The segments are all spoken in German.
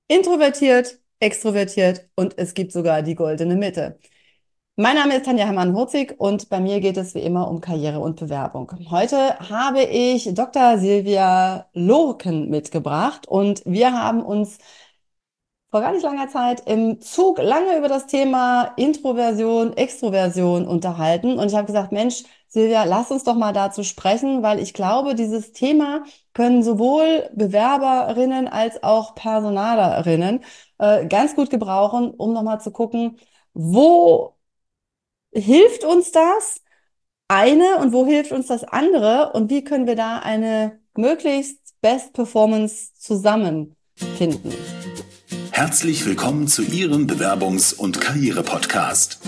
Introvertiert, extrovertiert und es gibt sogar die goldene Mitte. Mein Name ist Tanja Hermann-Hurzig und bei mir geht es wie immer um Karriere und Bewerbung. Heute habe ich Dr. Silvia Lorken mitgebracht und wir haben uns vor gar nicht langer Zeit im Zug lange über das Thema Introversion, Extroversion unterhalten. Und ich habe gesagt, Mensch, Silvia, lass uns doch mal dazu sprechen, weil ich glaube, dieses Thema können sowohl Bewerberinnen als auch Personalerinnen ganz gut gebrauchen, um nochmal zu gucken, wo hilft uns das eine und wo hilft uns das andere und wie können wir da eine möglichst Best Performance zusammenfinden. Herzlich willkommen zu Ihrem Bewerbungs- und Karriere-Podcast.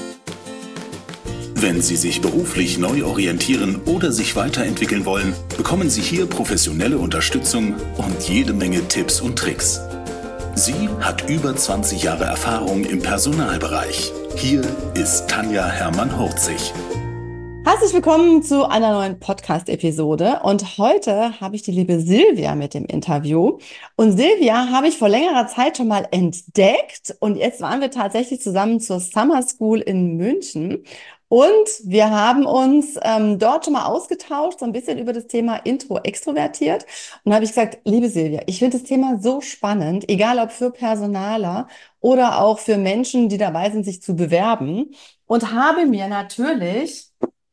Wenn Sie sich beruflich neu orientieren oder sich weiterentwickeln wollen, bekommen Sie hier professionelle Unterstützung und jede Menge Tipps und Tricks. Sie hat über 20 Jahre Erfahrung im Personalbereich. Hier ist Tanja Hermann-Hurzig. Herzlich willkommen zu einer neuen Podcast-Episode und heute habe ich die liebe Silvia mit dem Interview und Silvia habe ich vor längerer Zeit schon mal entdeckt und jetzt waren wir tatsächlich zusammen zur Summer School in München und wir haben uns dort schon mal ausgetauscht, so ein bisschen über das Thema Intro extrovertiert und da habe ich gesagt, liebe Silvia, ich finde das Thema so spannend, egal ob für Personaler oder auch für Menschen, die dabei sind, sich zu bewerben und habe mir natürlich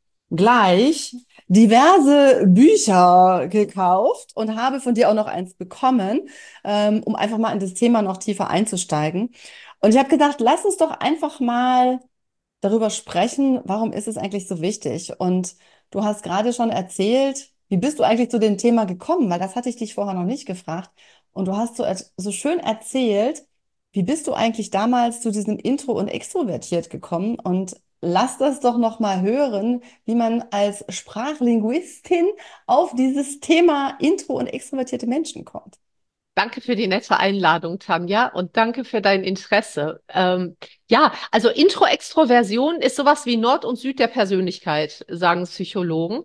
gleich diverse Bücher gekauft und habe von dir auch noch eins bekommen, um einfach mal in das Thema noch tiefer einzusteigen. Und ich habe gedacht, lass uns doch einfach mal darüber sprechen, warum ist es eigentlich so wichtig? Und du hast gerade schon erzählt, wie bist du eigentlich zu dem Thema gekommen? Weil das hatte ich dich vorher noch nicht gefragt. Und du hast so schön erzählt, wie bist du eigentlich damals zu diesem Intro und extrovertiert gekommen? Und lass das doch noch mal hören, wie man als Sprachlinguistin auf dieses Thema Intro und extrovertierte Menschen kommt. Danke für die nette Einladung, Tanja, und danke für dein Interesse. Ja, also Intro-Extroversion ist sowas wie Nord und Süd der Persönlichkeit, sagen Psychologen.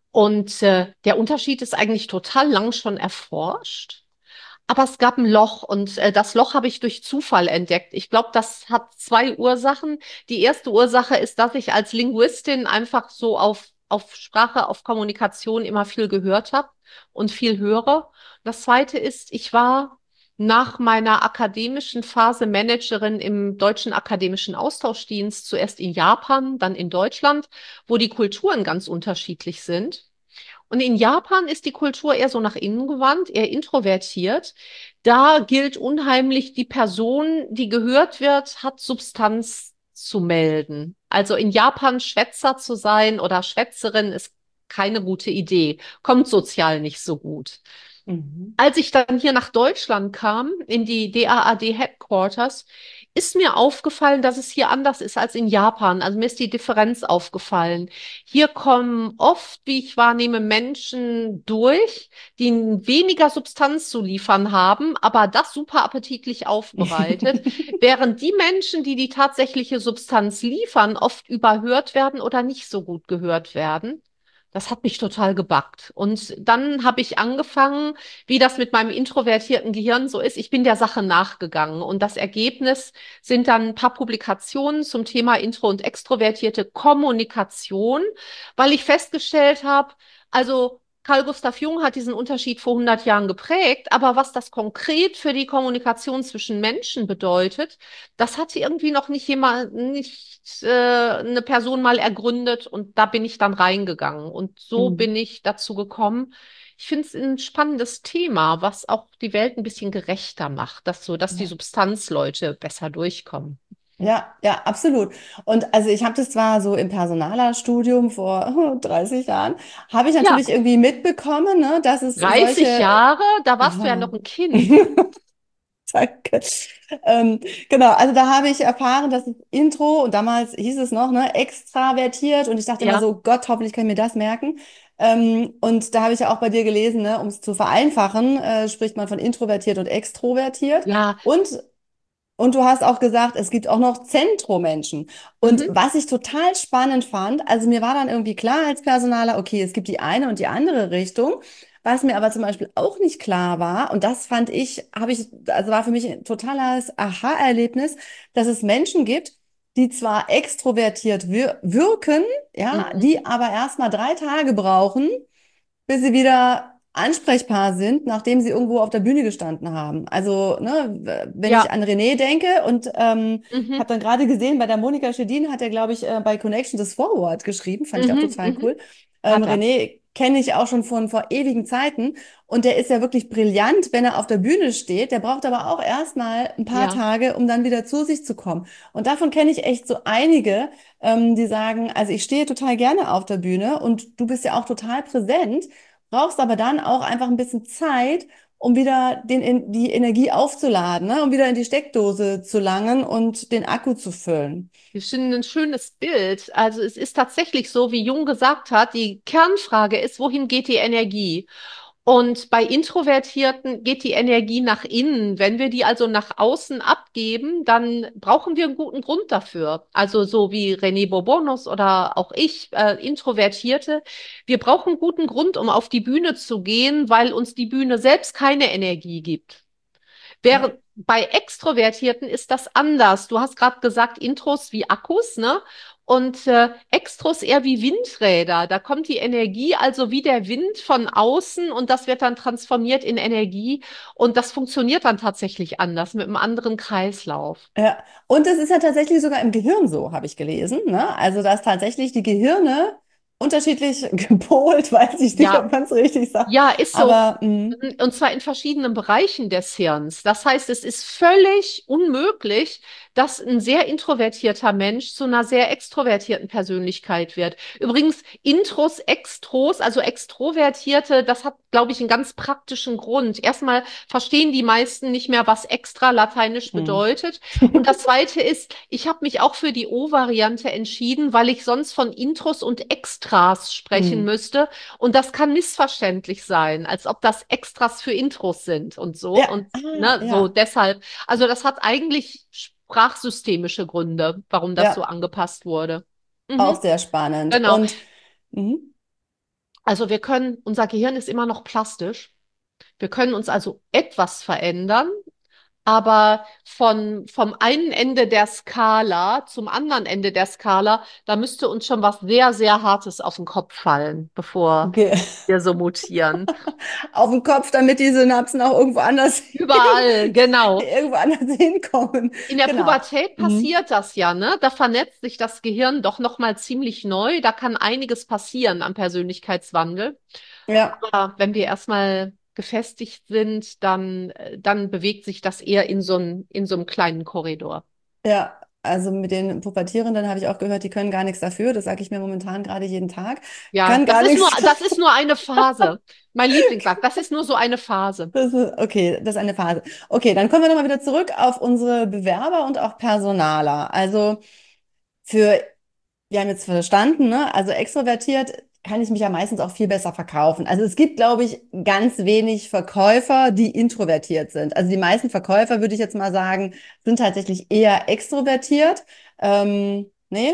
Und der Unterschied ist eigentlich total lang schon erforscht. Aber es gab ein Loch und das Loch habe ich durch Zufall entdeckt. Ich glaube, das hat zwei Ursachen. Die erste Ursache ist, dass ich als Linguistin einfach so auf Sprache, auf Kommunikation immer viel gehört habe und viel höre. Das zweite ist, ich war nach meiner akademischen Phase Managerin im Deutschen Akademischen Austauschdienst, zuerst in Japan, dann in Deutschland, wo die Kulturen ganz unterschiedlich sind. Und in Japan ist die Kultur eher so nach innen gewandt, eher introvertiert. Da gilt unheimlich, die Person, die gehört wird, hat Substanz zu melden. Also in Japan Schwätzer zu sein oder Schwätzerin ist keine gute Idee, kommt sozial nicht so gut. Mhm. Als ich dann hier nach Deutschland kam, in die DAAD Headquarters, ist mir aufgefallen, dass es hier anders ist als in Japan. Also mir ist die Differenz aufgefallen. Hier kommen oft, wie ich wahrnehme, Menschen durch, die weniger Substanz zu liefern haben, aber das super appetitlich aufbereitet, während die Menschen, die die tatsächliche Substanz liefern, oft überhört werden oder nicht so gut gehört werden. Das hat mich total gebackt. Und dann habe ich angefangen, wie das mit meinem introvertierten Gehirn so ist. Ich bin der Sache nachgegangen. Und das Ergebnis sind dann ein paar Publikationen zum Thema Intro und extrovertierte Kommunikation, weil ich festgestellt habe, also Carl Gustav Jung hat diesen Unterschied vor 100 Jahren geprägt, aber was das konkret für die Kommunikation zwischen Menschen bedeutet, das hatte irgendwie noch nicht jemand, nicht eine Person mal ergründet und da bin ich dann reingegangen und so Mhm. bin ich dazu gekommen. Ich finde es ein spannendes Thema, was auch die Welt ein bisschen gerechter macht, dass die Ja. Substanzleute besser durchkommen. Ja, ja, absolut. Und also ich habe das zwar so im Personalerstudium vor 30 Jahren, habe ich Ja, natürlich irgendwie mitbekommen, ne, dass es 30 solche, Jahre, da warst du ja ja, noch ein Kind. danke. Genau, also da habe ich erfahren, dass das Intro, und damals hieß es noch, ne, extravertiert, und ich dachte immer Ja, so, Gott, hoffentlich kann ich mir das merken. Und da habe ich ja auch bei dir gelesen, ne, um es zu vereinfachen, spricht man von introvertiert und extrovertiert. ja, Und du hast auch gesagt, es gibt auch noch Zentromenschen. Und mhm. was ich total spannend fand, also mir war dann irgendwie klar als Personaler, okay, es gibt die eine und die andere Richtung. Was mir aber zum Beispiel auch nicht klar war, und das fand ich, also war für mich ein totales Aha-Erlebnis, dass es Menschen gibt, die zwar extrovertiert wirken, ja, Mhm. die aber erstmal 3 Tage brauchen, bis sie wieder ansprechbar sind, nachdem sie irgendwo auf der Bühne gestanden haben. Also, ne, wenn ich Ja. an René denke und habe Mhm. dann gerade gesehen, bei der Monika Schedin hat er, glaube ich, bei Connection das Forward geschrieben, fand ich auch Mhm. total Mhm. cool. Hat er. René kenne ich auch schon von vor ewigen Zeiten und der ist ja wirklich brillant, wenn er auf der Bühne steht. Der braucht aber auch erstmal ein paar Ja. Tage, um dann wieder zu sich zu kommen. Und davon kenne ich echt so einige, die sagen, also ich stehe total gerne auf der Bühne und du bist ja auch total präsent, brauchst aber dann auch einfach ein bisschen Zeit, um wieder die Energie aufzuladen, ne? Um wieder in die Steckdose zu langen und den Akku zu füllen. Ich finde ein schönes Bild. Also es ist tatsächlich so, wie Jung gesagt hat, die Kernfrage ist, wohin geht die Energie? Und bei Introvertierten geht die Energie nach innen. Wenn wir die also nach außen abgeben, dann brauchen wir einen guten Grund dafür. Also so wie René Bourbonus oder auch ich, Introvertierte, wir brauchen einen guten Grund, um auf die Bühne zu gehen, weil uns die Bühne selbst keine Energie gibt. Ja. Während bei Extrovertierten ist das anders. Du hast gerade gesagt, Intros wie Akkus, ne? Und Extros eher wie Windräder. Da kommt die Energie also wie der Wind von außen und das wird dann transformiert in Energie und das funktioniert dann tatsächlich anders mit einem anderen Kreislauf. Ja, und es ist ja tatsächlich sogar im Gehirn so, habe ich gelesen, ne? Also, dass tatsächlich die Gehirne unterschiedlich gepolt, weiß ich nicht, Ja, ob man es richtig sagt, ja, ist so. aber Und zwar in verschiedenen Bereichen des Hirns. Das heißt, es ist völlig unmöglich, dass ein sehr introvertierter Mensch zu einer sehr extrovertierten Persönlichkeit wird. Übrigens, Intros, Extros, also Extrovertierte, das hat, glaube ich, einen ganz praktischen Grund. Erstmal verstehen die meisten nicht mehr, was extra lateinisch hm. bedeutet. Und das Zweite ist, ich habe mich auch für die O-Variante entschieden, weil ich sonst von Intros und Extras sprechen Hm. müsste. Und das kann missverständlich sein, als ob das Extras für Intros sind und so. Ja, Und ah, ne, so ja, deshalb, also das hat eigentlich sprachsystemische Gründe, warum das so ja, angepasst wurde. auch Mhm, sehr spannend. genau. Und mhm. Also wir können, unser Gehirn ist immer noch plastisch. Wir können uns also etwas verändern, aber vom einen Ende der Skala zum anderen Ende der Skala, da müsste uns schon was sehr, sehr Hartes auf den Kopf fallen, bevor Ge wir so mutieren. auf den Kopf, damit die Synapsen auch irgendwo anders Überall, genau. irgendwo anders hinkommen. In der Genau. Pubertät Mhm. passiert das ja, ne? Da vernetzt sich das Gehirn doch noch mal ziemlich neu. Da kann einiges passieren am Persönlichkeitswandel. Ja, Aber wenn wir erstmal gefestigt sind, dann bewegt sich das eher in so einem kleinen Korridor. ja. Also mit den Pubertierenden habe ich auch gehört, die können gar nichts dafür. Das sage ich mir momentan gerade jeden Tag. Ich Ja, kann gar nichts das ist dafür. nur eine Phase. Mein Lieblingssatz, das ist nur so eine Phase. Okay, das ist eine Phase. Okay, dann kommen wir nochmal wieder zurück auf unsere Bewerber und auch Personaler. Also für, wir haben jetzt verstanden, ne? Also extrovertiert kann ich mich ja meistens auch viel besser verkaufen. Also es gibt, glaube ich, ganz wenig Verkäufer, die introvertiert sind. Also die meisten Verkäufer, würde ich jetzt mal sagen, sind tatsächlich eher extrovertiert. Nee,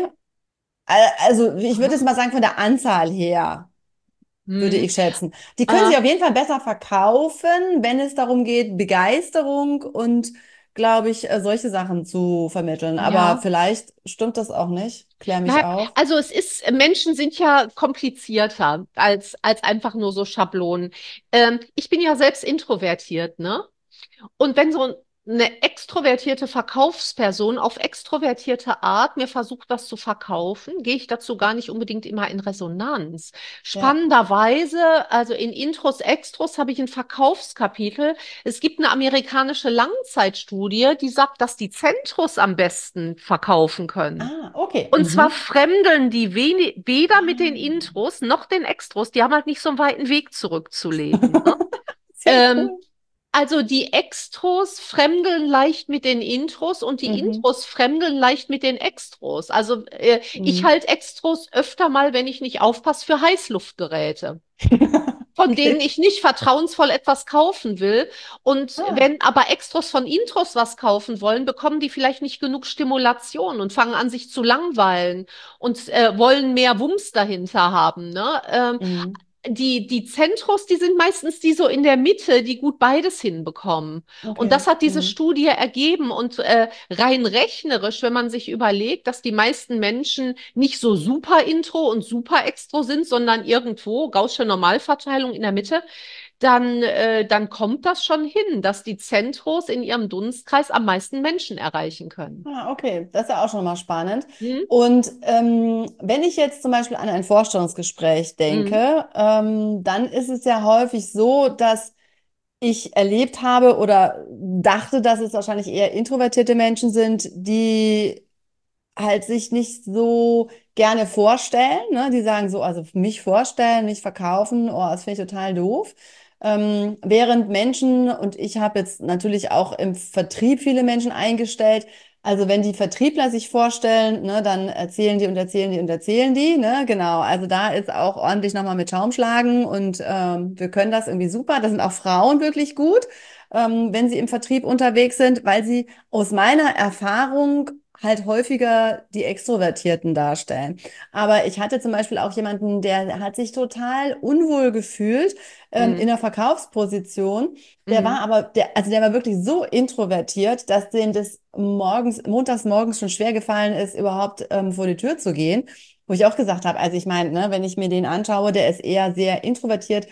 also ich würde jetzt Aha. mal sagen, von der Anzahl her würde Hm. ich schätzen. Die können Äh, sich auf jeden Fall besser verkaufen, wenn es darum geht, Begeisterung und, glaube ich, solche Sachen zu vermitteln. Aber ja. vielleicht stimmt das auch nicht. Klär mich Na, auf. also es ist, Menschen sind ja komplizierter als einfach nur so Schablonen. Ich bin ja selbst introvertiert, ne? Und wenn so eine extrovertierte Verkaufsperson auf extrovertierte Art mir versucht, was zu verkaufen, gehe ich dazu gar nicht unbedingt immer in Resonanz. Ja. Spannenderweise, also in Intros, Extros habe ich ein Verkaufskapitel. Es gibt eine amerikanische Langzeitstudie, die sagt, dass die Zentros am besten verkaufen können. Ah, okay. Und zwar Mhm. fremdeln die weder mit den Ah. Intros noch den Extros. Die haben halt nicht so einen weiten Weg zurückzulegen. Ne? Sehr Ähm, cool. also die Extros fremdeln leicht mit den Intros und die Mhm. Intros fremdeln leicht mit den Extros. Also ich Mhm. halte Extros öfter mal, wenn ich nicht aufpasse, für Heißluftgeräte, von denen Okay. ich nicht vertrauensvoll etwas kaufen will. Und Ah. wenn aber Extros von Intros was kaufen wollen, bekommen die vielleicht nicht genug Stimulation und fangen an, sich zu langweilen und wollen mehr Wumms dahinter haben. Ne? Mhm. die Zentros, die sind meistens die so in der Mitte, die gut beides hinbekommen. Und Okay. das hat diese Mhm. Studie ergeben. Und rein rechnerisch, wenn man sich überlegt, dass die meisten Menschen nicht so super Intro und super Extro sind, sondern irgendwo Gaußsche Normalverteilung in der Mitte, dann kommt das schon hin, dass die Zentros in ihrem Dunstkreis am meisten Menschen erreichen können. Ah, okay, das ist ja auch schon mal spannend. Hm? Und wenn ich jetzt zum Beispiel an ein Vorstellungsgespräch Hm? denke, dann ist es ja häufig so, dass ich erlebt habe oder dachte, dass es wahrscheinlich eher introvertierte Menschen sind, die halt sich nicht so gerne vorstellen, ne? Die sagen so, also mich vorstellen, mich verkaufen, oh, das finde ich total doof. Während Menschen, und ich habe jetzt natürlich auch im Vertrieb viele Menschen eingestellt, also wenn die Vertriebler sich vorstellen, ne, dann erzählen die und erzählen die und erzählen die, ne, genau. Also da ist auch ordentlich nochmal mit Schaum schlagen und wir können das irgendwie super. Da sind auch Frauen wirklich gut, wenn sie im Vertrieb unterwegs sind, weil sie aus meiner Erfahrung halt häufiger die Extrovertierten darstellen. Aber ich hatte zum Beispiel auch jemanden, der hat sich total unwohl gefühlt in Hm? der Verkaufsposition. Der war Hm? aber, also der war wirklich so introvertiert, dass dem das montags morgens schon schwer gefallen ist, überhaupt vor die Tür zu gehen. Wo ich auch gesagt habe, also ich meine, ne, wenn ich mir den anschaue, der ist eher sehr introvertiert,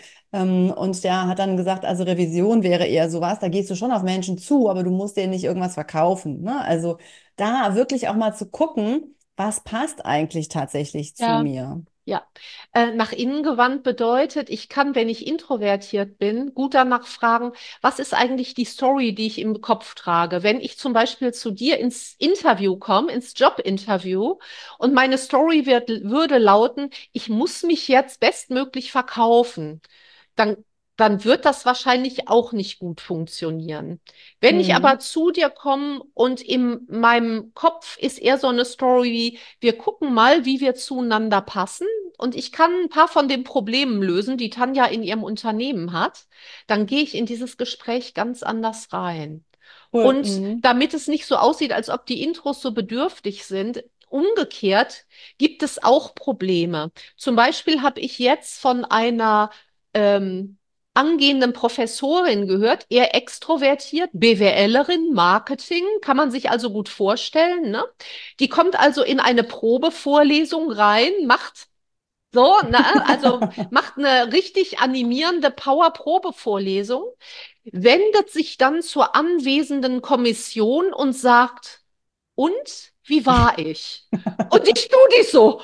und der hat dann gesagt, also Revision wäre eher sowas, da gehst du schon auf Menschen zu, aber du musst denen nicht irgendwas verkaufen, ne? Also da wirklich auch mal zu gucken, was passt eigentlich tatsächlich zu Ja. mir. Ja, nach innen gewandt bedeutet, ich kann, wenn ich introvertiert bin, gut danach fragen, was ist eigentlich die Story, die ich im Kopf trage? Wenn ich zum Beispiel zu dir ins Interview komme, ins Jobinterview, und meine Story würde lauten, ich muss mich jetzt bestmöglich verkaufen, dann, dann wird das wahrscheinlich auch nicht gut funktionieren. Wenn ich Mhm. aber zu dir komme und in meinem Kopf ist eher so eine Story wie, wir gucken mal, wie wir zueinander passen und ich kann ein paar von den Problemen lösen, die Tanja in ihrem Unternehmen hat, dann gehe ich in dieses Gespräch ganz anders rein. Cool. Und Mhm. damit es nicht so aussieht, als ob die Intros so bedürftig sind, umgekehrt gibt es auch Probleme. Zum Beispiel habe ich jetzt von einer ähm, angehenden Professorin gehört, eher extrovertiert, BWLerin, Marketing, kann man sich also gut vorstellen, ne? Die kommt also in eine Probevorlesung rein, macht so, ne, also macht eine richtig animierende Power-Probe-Vorlesung, wendet sich dann zur anwesenden Kommission und sagt, und wie war ich? Und die Studis so,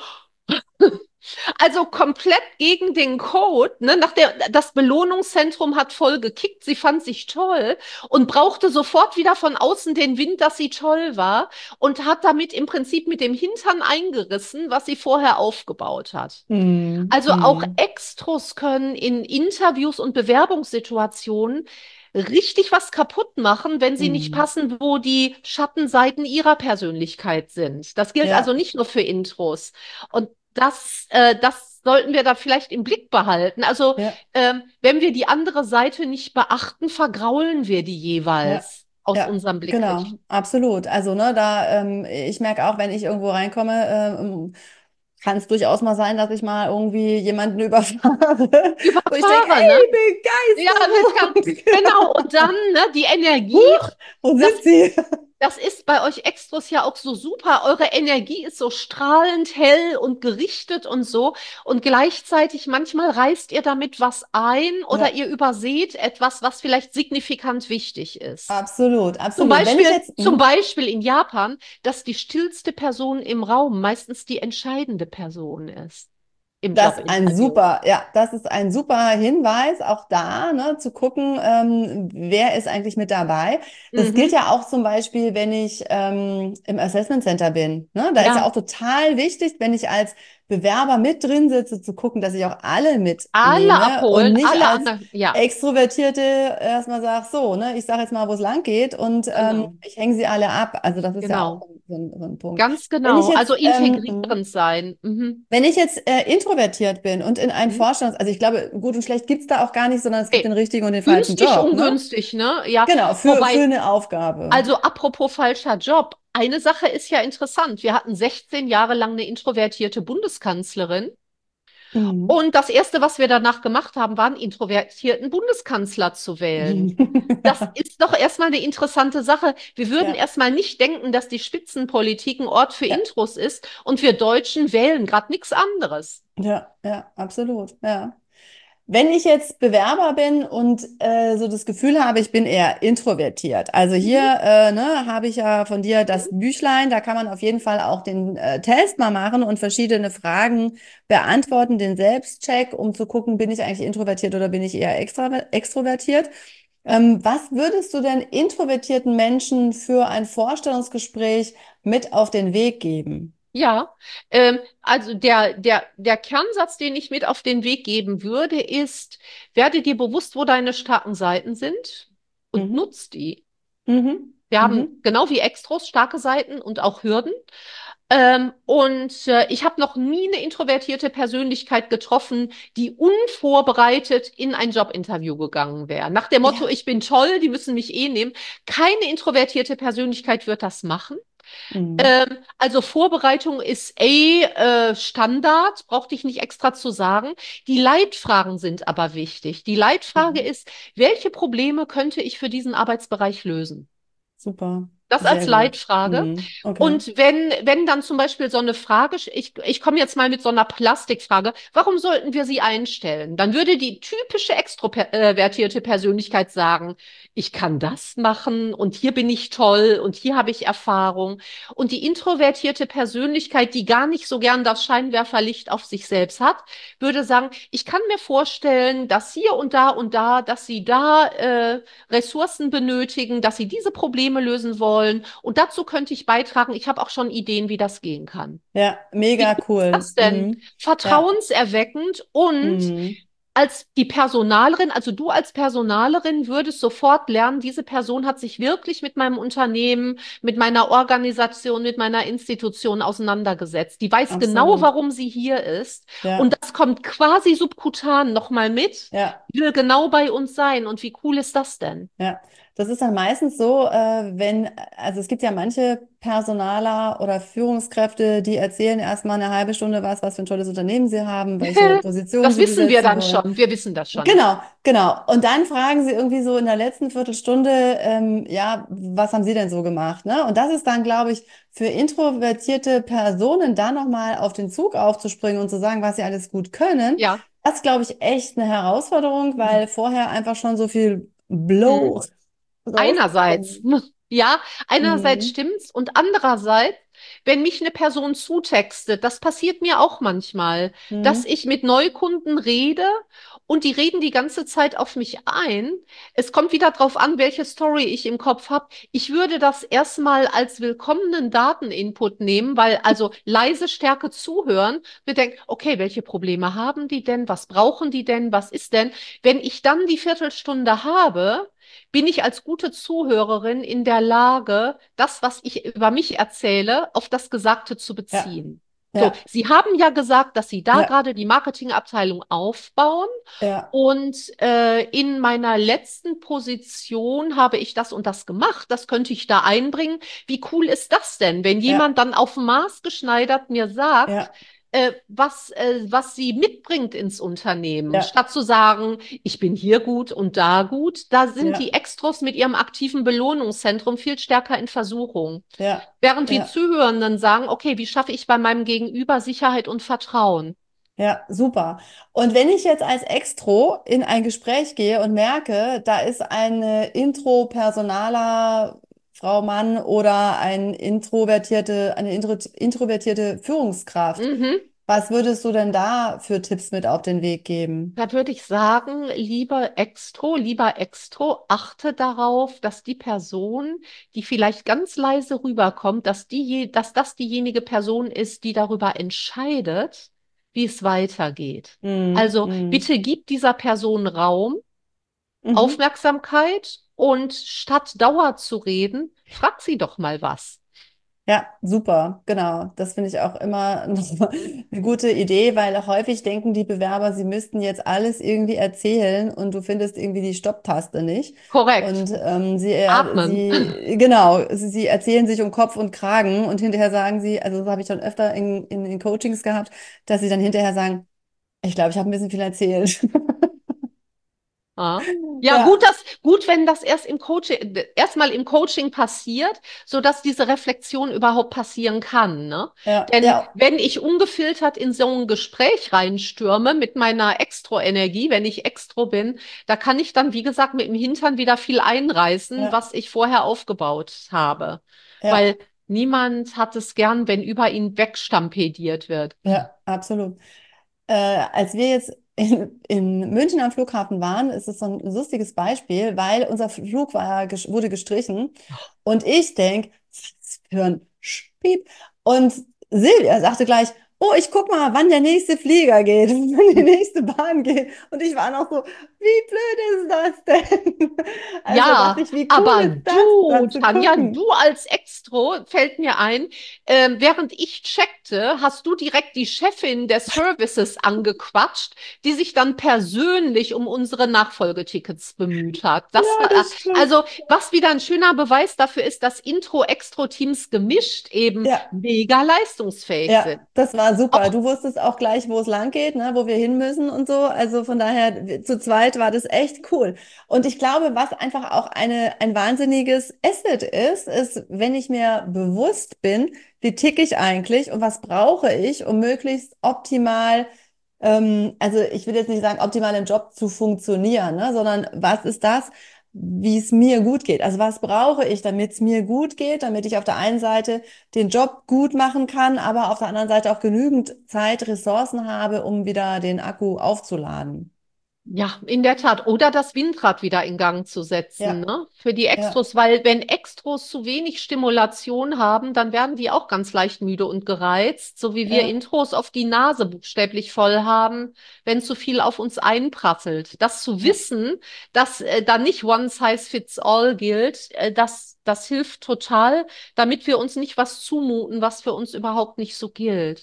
also komplett gegen den Code, ne? Das Belohnungszentrum hat voll gekickt, sie fand sich toll und brauchte sofort wieder von außen den Wind, dass sie toll war und hat damit im Prinzip mit dem Hintern eingerissen, was sie vorher aufgebaut hat. Mhm. Also auch Mhm. Extros können in Interviews und Bewerbungssituationen richtig was kaputt machen, wenn sie nicht Mhm. passen, wo die Schattenseiten ihrer Persönlichkeit sind. Das gilt also Ja, nicht nur für Intros. Und das sollten wir da vielleicht im Blick behalten. Also, ja, wenn wir die andere Seite nicht beachten, vergraulen wir die ja, jeweils aus ja, unserem genau, Blickrichtung. absolut. Also, ne, da, ich merke auch, wenn ich irgendwo reinkomme, kann es durchaus mal sein, dass ich mal irgendwie jemanden überfahre, wo ich denke, Überfahre, ne? ey, Ja, genau. Und dann, ne, die Energie. huch, wo Das sind Sie? Das ist bei euch Extros ja auch so super. Eure Energie ist so strahlend hell und gerichtet und so. Und gleichzeitig manchmal reißt ihr damit was ein oder Ja, ihr überseht etwas, was vielleicht signifikant wichtig ist. absolut, Zum absolut. Wenn ich Beispiel, jetzt, zum Beispiel in Japan, dass die stillste Person im Raum meistens die entscheidende Person ist im das ist ein Jobinterview. super, ja, das ist ein super Hinweis, auch da, ne, zu gucken, wer ist eigentlich mit dabei. Das gilt Mhm. ja auch zum Beispiel, wenn ich im Assessment Center bin. Ne? Da ist ja Ja, auch total wichtig, wenn ich als Bewerber mit drin sitze, zu gucken, dass ich auch alle alle mitnehme und abholen, nicht alle als anderen. Ja, Extrovertierte erstmal sag, so, ne, ich sage jetzt mal, wo es lang geht und genau, ich hänge sie alle ab. Also das ist ja auch genau. so ein Punkt. Ganz Wenn ich genau. jetzt, Also integrierend sein. Mhm. wenn ich jetzt introvertiert bin und in einen Mhm. also ich glaube, gut und schlecht gibt's da auch gar nicht, sondern es gibt den Nee, richtigen und den falschen günstig, Job, ne? ungünstig, ne? Ja, Genau, für wobei, eine Aufgabe. also apropos falscher Job, eine Sache ist ja interessant. Wir hatten 16 Jahre lang eine introvertierte Bundeskanzlerin Mhm. Und das Erste, was wir danach gemacht haben, war, einen introvertierten Bundeskanzler zu wählen. Das ist doch erstmal eine interessante Sache. Wir würden Ja, erstmal nicht denken, dass die Spitzenpolitik ein Ort für ja, Intros ist und wir Deutschen wählen gerade nichts anderes. ja, ja, absolut. Ja. Wenn ich jetzt Bewerber bin und so das Gefühl habe, ich bin eher introvertiert, also hier Mhm. ne, habe ich ja von dir das Mhm. Büchlein, da kann man auf jeden Fall auch den Test mal machen und verschiedene Fragen beantworten, den Selbstcheck, um zu gucken, bin ich eigentlich introvertiert oder bin ich eher extrovertiert. Was würdest du denn introvertierten Menschen für ein Vorstellungsgespräch mit auf den Weg geben? Ja, also der Kernsatz, den ich mit auf den Weg geben würde, ist, werde dir bewusst, wo deine starken Seiten sind und Mhm. nutz die. Mhm. Wir haben Mhm. genau wie Extros starke Seiten und auch Hürden. Ich habe noch nie eine introvertierte Persönlichkeit getroffen, die unvorbereitet in ein Jobinterview gegangen wäre. Nach dem Motto, Ja. ich bin toll, die müssen mich eh nehmen. Keine introvertierte Persönlichkeit wird das machen. Mhm. Also Vorbereitung ist Standard, brauchte ich nicht extra zu sagen. Die Leitfragen sind aber wichtig. Die Leitfrage Mhm. ist, welche Probleme könnte ich für diesen Arbeitsbereich lösen? Super, Das als sehr gut. Leitfrage. Mhm. Okay. Und wenn dann zum Beispiel so eine Frage, ich komme jetzt mal mit so einer Plastikfrage, warum sollten wir sie einstellen? Dann würde die typische extrovertierte Persönlichkeit sagen, ich kann das machen und hier bin ich toll und hier habe ich Erfahrung. Und die introvertierte Persönlichkeit, die gar nicht so gern das Scheinwerferlicht auf sich selbst hat, würde sagen, ich kann mir vorstellen, dass hier und da, dass sie da Ressourcen benötigen, dass sie diese Probleme lösen wollen. Und dazu könnte ich beitragen, ich habe auch schon Ideen, wie das gehen kann. Ja, Wie mega cool ist cool. das denn? Mhm. Ja. Vertrauenserweckend und Mhm. als die Personalerin, also du als Personalerin würdest sofort lernen, diese Person hat sich wirklich mit meinem Unternehmen, mit meiner Organisation, mit meiner Institution auseinandergesetzt. Die weiß genau, Absolut. warum sie hier ist. Und Ja. das kommt quasi subkutan nochmal mit. Ja. Die will genau bei uns sein. Und wie cool ist das denn? Ja, das ist dann meistens so, also es gibt ja manche Personaler oder Führungskräfte, die erzählen erstmal eine halbe Stunde was für ein tolles Unternehmen sie haben, welche Position Das sie wissen wir besetzen dann wollen. schon. Wir wissen das schon. Genau, genau. Und dann fragen sie irgendwie so in der letzten Viertelstunde, ja, was haben Sie denn so gemacht, ne? Und das ist dann, glaube ich, für introvertierte Personen da nochmal auf den Zug aufzuspringen und zu sagen, was sie alles gut können. Ja. Das ist, glaube ich, echt eine Herausforderung, weil vorher einfach schon so viel Mhm. Blow Einerseits, rausgekommen. ja, einerseits Mhm. stimmt's und andererseits, wenn mich eine Person zutextet, das passiert mir auch manchmal, dass Mhm. ich mit Neukunden rede und die reden die ganze Zeit auf mich ein. Es kommt wieder drauf an, welche Story ich im Kopf habe. Ich würde das erstmal als willkommenen Dateninput nehmen, weil also leise Stärke zuhören. Wir denken, okay, welche Probleme haben die denn? Was brauchen die denn? Was ist denn? Wenn ich dann die Viertelstunde habe, bin ich als gute Zuhörerin in der Lage, das, was ich über mich erzähle, auf das Gesagte zu Ja, beziehen. So, ja, Sie haben ja gesagt, dass Sie da ja, gerade die Marketingabteilung aufbauen. ja, Und in meiner letzten Position habe ich das und das gemacht. Das könnte ich da einbringen. Wie cool ist das denn, wenn ja, jemand dann auf Maß geschneidert mir sagt, ja, was sie mitbringt ins Unternehmen, ja, statt zu sagen, ich bin hier gut und da gut, da sind die ja, Extros mit ihrem aktiven Belohnungszentrum viel stärker in Versuchung. ja, Während wir ja. Zuhörenden sagen, okay, wie schaffe ich bei meinem Gegenüber Sicherheit und Vertrauen? Ja, super. Und wenn ich jetzt als Extro in ein Gespräch gehe und merke, da ist eine Intro-Personaler Frau, Mann oder eine introvertierte Führungskraft, Mhm. was würdest du denn da für Tipps mit auf den Weg geben? Da würde ich sagen, lieber Extro, achte darauf, dass die Person, die vielleicht ganz leise rüberkommt, dass das diejenige Person ist, die darüber entscheidet, wie es weitergeht. Mhm, Also mhm, bitte gib dieser Person Raum, mhm. Aufmerksamkeit und statt Dauer zu reden, frag sie doch mal was. Ja, super, genau. Das finde ich auch immer noch mal eine gute Idee, weil häufig denken die Bewerber, sie müssten jetzt alles irgendwie erzählen und du findest irgendwie die Stopptaste nicht. Korrekt. Und Atmen. genau, sie erzählen sich um Kopf und Kragen und hinterher sagen sie, also das habe ich schon öfter in Coachings gehabt, dass sie dann hinterher sagen, Ich glaube, ich habe ein bisschen viel erzählt. Ja, ja, Ja, gut, wenn das erstmal im Coaching passiert, so dass diese Reflexion überhaupt passieren kann, ne? ja, Denn ja, wenn ich ungefiltert in so ein Gespräch reinstürme mit meiner Extro-Energie, wenn ich Extro bin, da kann ich dann, wie gesagt, mit dem Hintern wieder viel einreißen, ja, was ich vorher aufgebaut habe. ja, Weil niemand hat es gern, wenn über ihn wegstampediert wird. ja, absolut. Als wir jetzt in München am Flughafen waren, ist es so ein lustiges Beispiel, weil unser Flug wurde gestrichen und ich denke, was für ein Spieb. Und Silvia sagte gleich, oh, ich guck mal, wann der nächste Flieger geht, wann die nächste Bahn geht. Und ich war noch so, wie blöd ist das denn? Also dachte Ja, ich, wie cool aber ist das, du, da zu Tanja, gucken. du als Extro, fällt mir ein, während ich checkte, hast du direkt die Chefin der Services angequatscht, die sich dann persönlich um unsere Nachfolgetickets bemüht hat. Ja, das stimmt. Also, was wieder ein schöner Beweis dafür ist, dass Intro-Extro-Teams gemischt eben Ja. mega leistungsfähig sind. Ja, das war super. Auch Du wusstest auch gleich, wo es lang geht, ne, wo wir hin müssen und so. Also von daher, zu zweit war das echt cool. Und ich glaube, was einfach auch ein wahnsinniges Asset ist, wenn ich mir bewusst bin, wie ticke ich eigentlich und was brauche ich, um möglichst optimal, also ich will jetzt nicht sagen, optimal im Job zu funktionieren, ne, sondern was ist das, wie es mir gut geht? Also was brauche ich, damit es mir gut geht, damit ich auf der einen Seite den Job gut machen kann, aber auf der anderen Seite auch genügend Zeit, Ressourcen habe, um wieder den Akku aufzuladen. Ja, in der Tat. Oder das Windrad wieder in Gang zu setzen, Ja, ne? Für die ja, Extros, weil wenn Extros zu wenig Stimulation haben, dann werden die auch ganz leicht müde und gereizt, so wie wir ja. Intros auf die Nase buchstäblich voll haben, wenn zu viel auf uns einprasselt. Das zu Ja. wissen, dass da nicht one size fits all gilt, das hilft total, damit wir uns nicht was zumuten, was für uns überhaupt nicht so gilt.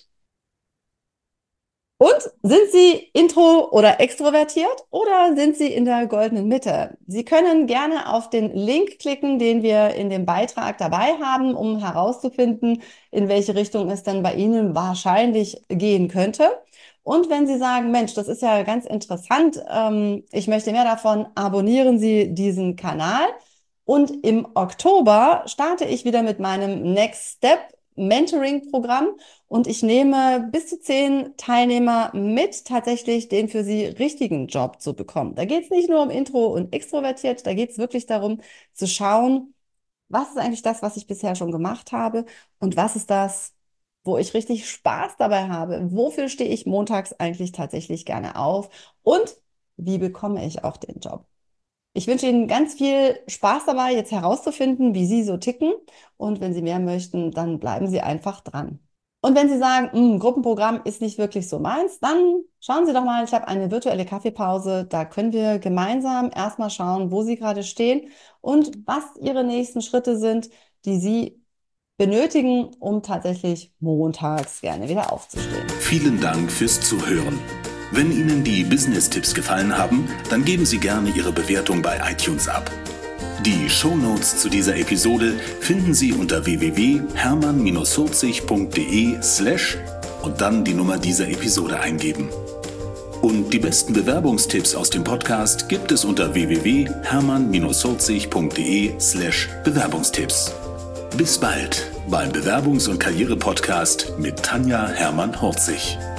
Und sind Sie intro- oder extrovertiert oder sind Sie in der goldenen Mitte? Sie können gerne auf den Link klicken, den wir in dem Beitrag dabei haben, um herauszufinden, in welche Richtung es denn bei Ihnen wahrscheinlich gehen könnte. Und wenn Sie sagen, Mensch, das ist ja ganz interessant, ich möchte mehr davon, abonnieren Sie diesen Kanal. Und im Oktober starte ich wieder mit meinem Next Step Mentoring-Programm. Und ich nehme bis zu 10 Teilnehmer mit, tatsächlich den für sie richtigen Job zu bekommen. Da geht es nicht nur um Intro und extrovertiert, da geht es wirklich darum zu schauen, was ist eigentlich das, was ich bisher schon gemacht habe und was ist das, wo ich richtig Spaß dabei habe. Wofür stehe ich montags eigentlich tatsächlich gerne auf und wie bekomme ich auch den Job? Ich wünsche Ihnen ganz viel Spaß dabei, jetzt herauszufinden, wie Sie so ticken. Und wenn Sie mehr möchten, dann bleiben Sie einfach dran. Und wenn Sie sagen, Gruppenprogramm ist nicht wirklich so meins, dann schauen Sie doch mal, ich habe eine virtuelle Kaffeepause. Da können wir gemeinsam erstmal schauen, wo Sie gerade stehen und was Ihre nächsten Schritte sind, die Sie benötigen, um tatsächlich montags gerne wieder aufzustehen. Vielen Dank fürs Zuhören. Wenn Ihnen die Business-Tipps gefallen haben, dann geben Sie gerne Ihre Bewertung bei iTunes ab. Die Shownotes zu dieser Episode finden Sie unter www.hermann-40.de/ und dann die Nummer dieser Episode eingeben. Und die besten Bewerbungstipps aus dem Podcast gibt es unter www.hermann-40.de/Bewerbungstipps. Bis bald beim Bewerbungs- und Karriere-Podcast mit Tanja Hermann-Horzig.